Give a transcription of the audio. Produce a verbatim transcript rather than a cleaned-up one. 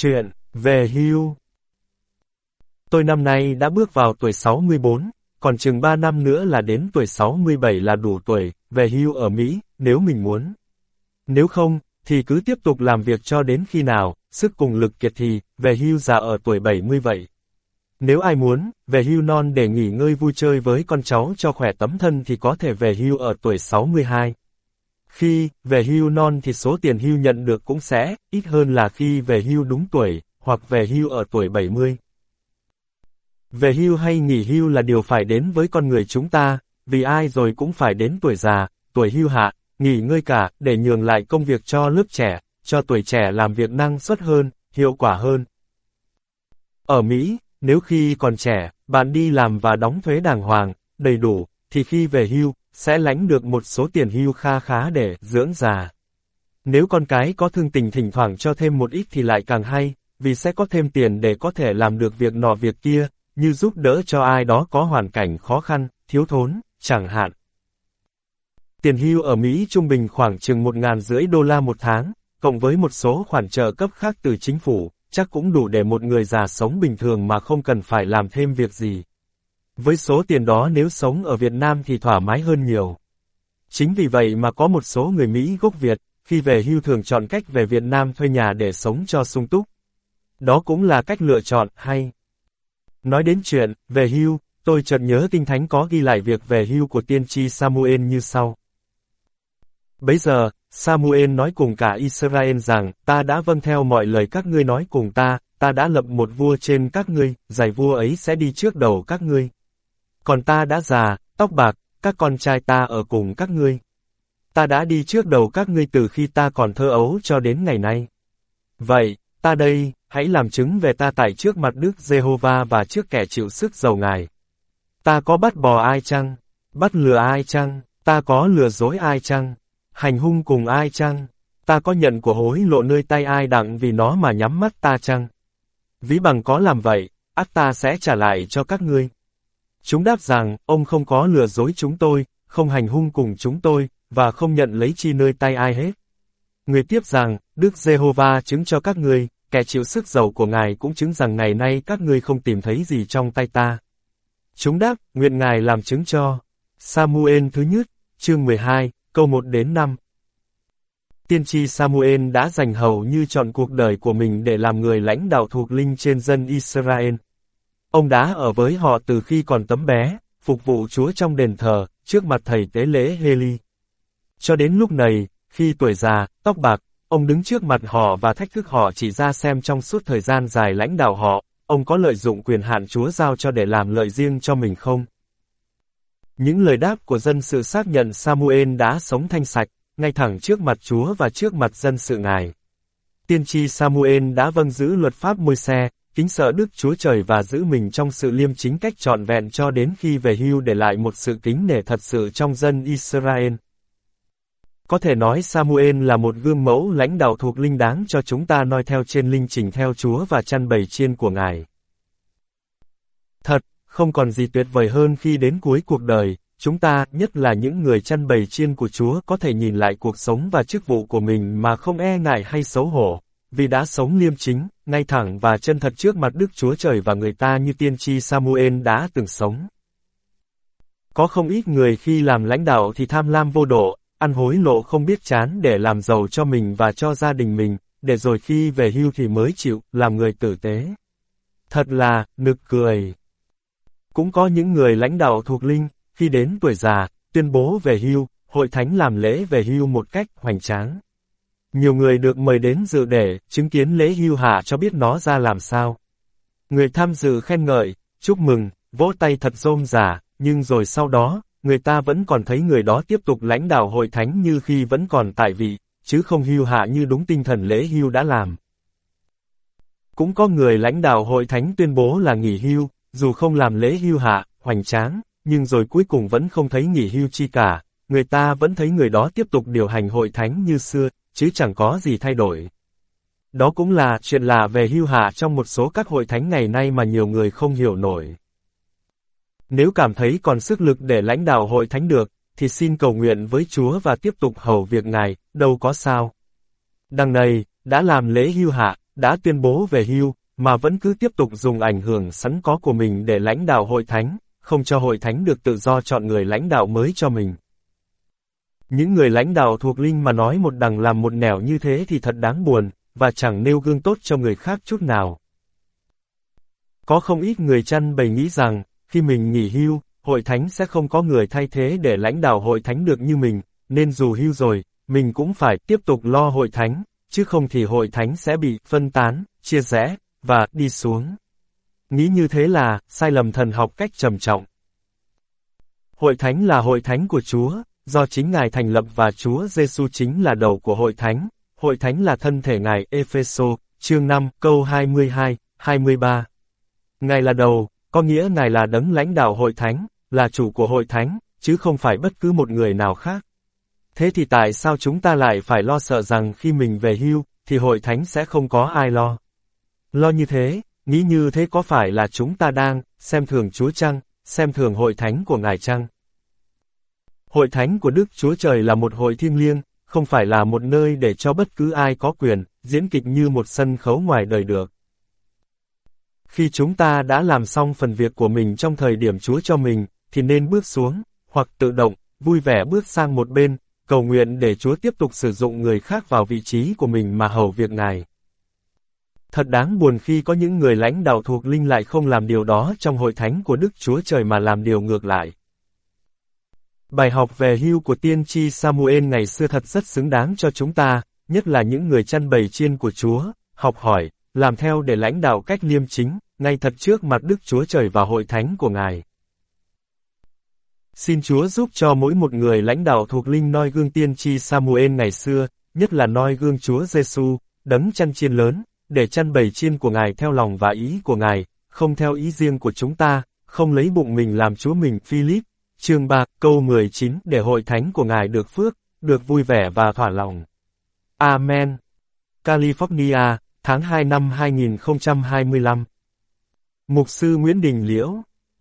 Chuyện, về hưu. Tôi năm nay đã bước vào tuổi sáu mươi bốn, còn chừng ba năm nữa là đến tuổi sáu mươi bảy là đủ tuổi, về hưu ở Mỹ, nếu mình muốn. Nếu không, thì cứ tiếp tục làm việc cho đến khi nào, sức cùng lực kiệt thì, về hưu già ở tuổi bảy mươi vậy. Nếu ai muốn, về hưu non để nghỉ ngơi vui chơi với con cháu cho khỏe tấm thân thì có thể về hưu ở tuổi sáu mươi hai. Khi về hưu non thì số tiền hưu nhận được cũng sẽ ít hơn là khi về hưu đúng tuổi, hoặc về hưu ở tuổi bảy mươi. Về hưu hay nghỉ hưu là điều phải đến với con người chúng ta, vì ai rồi cũng phải đến tuổi già, tuổi hưu hạ, nghỉ ngơi cả, để nhường lại công việc cho lớp trẻ, cho tuổi trẻ làm việc năng suất hơn, hiệu quả hơn. Ở Mỹ, nếu khi còn trẻ, bạn đi làm và đóng thuế đàng hoàng, đầy đủ, thì khi về hưu, sẽ lãnh được một số tiền hưu kha khá để dưỡng già. Nếu con cái có thương tình thỉnh thoảng cho thêm một ít thì lại càng hay, vì sẽ có thêm tiền để có thể làm được việc nọ việc kia, như giúp đỡ cho ai đó có hoàn cảnh khó khăn, thiếu thốn, chẳng hạn. Tiền hưu ở Mỹ trung bình khoảng chừng một ngàn rưỡi đô la một tháng, cộng với một số khoản trợ cấp khác từ chính phủ, chắc cũng đủ để một người già sống bình thường mà không cần phải làm thêm việc gì. Với số tiền đó nếu sống ở Việt Nam thì thoải mái hơn nhiều. Chính vì vậy mà có một số người Mỹ gốc Việt, khi về hưu thường chọn cách về Việt Nam thuê nhà để sống cho sung túc. Đó cũng là cách lựa chọn hay. Nói đến chuyện về hưu, tôi chợt nhớ Kinh Thánh có ghi lại việc về hưu của tiên tri Samuel như sau. Bấy giờ, Samuel nói cùng cả Israel rằng, ta đã vâng theo mọi lời các ngươi nói cùng ta, ta đã lập một vua trên các ngươi, giày vua ấy sẽ đi trước đầu các ngươi. Còn ta đã già, tóc bạc, các con trai ta ở cùng các ngươi. Ta đã đi trước đầu các ngươi từ khi ta còn thơ ấu cho đến ngày nay. Vậy, ta đây, hãy làm chứng về ta tại trước mặt Đức Giê-hô-va và trước kẻ chịu sức giàu Ngài. Ta có bắt bò ai chăng? Bắt lừa ai chăng? Ta có lừa dối ai chăng? Hành hung cùng ai chăng? Ta có nhận của hối lộ nơi tay ai đặng vì nó mà nhắm mắt ta chăng? Ví bằng có làm vậy, ắt ta sẽ trả lại cho các ngươi. Chúng đáp rằng, ông không có lừa dối chúng tôi, không hành hung cùng chúng tôi, và không nhận lấy chi nơi tay ai hết. Người tiếp rằng, Đức Giê-hô-va chứng cho các ngươi, kẻ chịu sức giàu của Ngài cũng chứng rằng ngày nay các ngươi không tìm thấy gì trong tay ta. Chúng đáp, nguyện Ngài làm chứng cho. Samuel thứ nhất, chương mười hai, câu một đến năm. Tiên tri Samuel đã dành hầu như trọn cuộc đời của mình để làm người lãnh đạo thuộc linh trên dân Israel. Ông đã ở với họ từ khi còn tấm bé, phục vụ Chúa trong đền thờ, trước mặt thầy tế lễ Hê-li. Cho đến lúc này, khi tuổi già, tóc bạc, ông đứng trước mặt họ và thách thức họ chỉ ra xem trong suốt thời gian dài lãnh đạo họ, ông có lợi dụng quyền hạn Chúa giao cho để làm lợi riêng cho mình không? Những lời đáp của dân sự xác nhận Samuel đã sống thanh sạch, ngay thẳng trước mặt Chúa và trước mặt dân sự Ngài. Tiên tri Samuel đã vâng giữ luật pháp Môi-se, kính sợ Đức Chúa Trời và giữ mình trong sự liêm chính cách trọn vẹn cho đến khi về hưu để lại một sự kính nể thật sự trong dân Israel. Có thể nói Samuel là một gương mẫu lãnh đạo thuộc linh đáng cho chúng ta noi theo trên linh trình theo Chúa và chăn bầy chiên của Ngài. Thật, không còn gì tuyệt vời hơn khi đến cuối cuộc đời, chúng ta, nhất là những người chăn bầy chiên của Chúa có thể nhìn lại cuộc sống và chức vụ của mình mà không e ngại hay xấu hổ, vì đã sống liêm chính, ngay thẳng và chân thật trước mặt Đức Chúa Trời và người ta như tiên tri Samuel đã từng sống. Có không ít người khi làm lãnh đạo thì tham lam vô độ, ăn hối lộ không biết chán để làm giàu cho mình và cho gia đình mình, để rồi khi về hưu thì mới chịu làm người tử tế. Thật là nực cười. Cũng có những người lãnh đạo thuộc linh, khi đến tuổi già, tuyên bố về hưu, hội thánh làm lễ về hưu một cách hoành tráng. Nhiều người được mời đến dự để chứng kiến lễ hưu hạ cho biết nó ra làm sao. Người tham dự khen ngợi, chúc mừng, vỗ tay thật rôm rả, nhưng rồi sau đó, người ta vẫn còn thấy người đó tiếp tục lãnh đạo hội thánh như khi vẫn còn tại vị, chứ không hưu hạ như đúng tinh thần lễ hưu đã làm. Cũng có người lãnh đạo hội thánh tuyên bố là nghỉ hưu, dù không làm lễ hưu hạ, hoành tráng, nhưng rồi cuối cùng vẫn không thấy nghỉ hưu chi cả, người ta vẫn thấy người đó tiếp tục điều hành hội thánh như xưa, chứ chẳng có gì thay đổi. Đó cũng là chuyện lạ về hưu hạ trong một số các hội thánh ngày nay mà nhiều người không hiểu nổi. Nếu cảm thấy còn sức lực để lãnh đạo hội thánh được, thì xin cầu nguyện với Chúa và tiếp tục hầu việc Ngài, đâu có sao. Đằng này, đã làm lễ hưu hạ, đã tuyên bố về hưu, mà vẫn cứ tiếp tục dùng ảnh hưởng sẵn có của mình để lãnh đạo hội thánh, không cho hội thánh được tự do chọn người lãnh đạo mới cho mình. Những người lãnh đạo thuộc linh mà nói một đằng làm một nẻo như thế thì thật đáng buồn, và chẳng nêu gương tốt cho người khác chút nào. Có không ít người chăn bày nghĩ rằng, khi mình nghỉ hưu, hội thánh sẽ không có người thay thế để lãnh đạo hội thánh được như mình, nên dù hưu rồi, mình cũng phải tiếp tục lo hội thánh, chứ không thì hội thánh sẽ bị phân tán, chia rẽ, và đi xuống. Nghĩ như thế là sai lầm thần học cách trầm trọng. Hội thánh là hội thánh của Chúa, do chính Ngài thành lập và Chúa Giêsu chính là đầu của hội thánh. Hội thánh là thân thể Ngài. Ê-phê-sô, chương năm, câu hai mươi hai, hai mươi ba. Ngài là đầu, có nghĩa Ngài là đấng lãnh đạo hội thánh, là chủ của hội thánh, chứ không phải bất cứ một người nào khác. Thế thì tại sao chúng ta lại phải lo sợ rằng khi mình về hưu, thì hội thánh sẽ không có ai lo? Lo như thế, nghĩ như thế có phải là chúng ta đang xem thường Chúa chăng, xem thường hội thánh của Ngài chăng? Hội thánh của Đức Chúa Trời là một hội thiêng liêng, không phải là một nơi để cho bất cứ ai có quyền diễn kịch như một sân khấu ngoài đời được. Khi chúng ta đã làm xong phần việc của mình trong thời điểm Chúa cho mình, thì nên bước xuống, hoặc tự động, vui vẻ bước sang một bên, cầu nguyện để Chúa tiếp tục sử dụng người khác vào vị trí của mình mà hầu việc Ngài. Thật đáng buồn khi có những người lãnh đạo thuộc linh lại không làm điều đó trong hội thánh của Đức Chúa Trời mà làm điều ngược lại. Bài học về hưu của tiên tri Samuel ngày xưa thật rất xứng đáng cho chúng ta, nhất là những người chăn bầy chiên của Chúa, học hỏi, làm theo để lãnh đạo cách liêm chính, ngay thật trước mặt Đức Chúa Trời và hội thánh của Ngài. Xin Chúa giúp cho mỗi một người lãnh đạo thuộc linh noi gương tiên tri Samuel ngày xưa, nhất là noi gương Chúa Giêsu, đấng chăn chiên lớn, để chăn bầy chiên của Ngài theo lòng và ý của Ngài, không theo ý riêng của chúng ta, không lấy bụng mình làm Chúa mình. Philip, chương ba, câu mười chín, để hội thánh của Ngài được phước, được vui vẻ và thỏa lòng. Amen. California, tháng hai năm hai nghìn không trăm hai mươi lăm. Mục sư Nguyễn Đình Liễu.